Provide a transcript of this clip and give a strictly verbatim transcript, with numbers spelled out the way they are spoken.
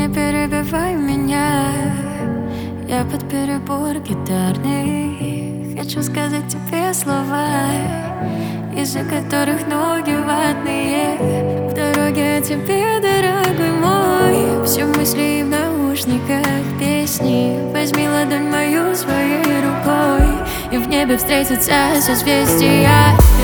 перебивай меня, я под перебор гитарный. Хочу сказать тебе слова, из-за которых ноги ватные. В дороге о тебе, дорогой мой, все мысли в наушниках песни. Возьми ладонь мою своей рукой, и в небе встретятся созвездия.